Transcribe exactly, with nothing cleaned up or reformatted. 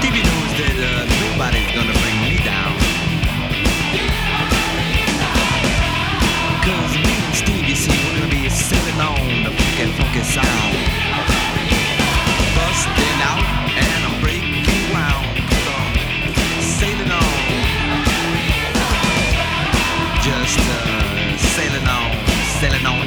Stevie knows that uh, nobody's gonna bring me down. Cause me and Stevie, see, we're gonna be sailing on the funky, funky sound. Busting out and I'm breaking ground. Cause I'm sailing on. Just uh, sailing on, sailing on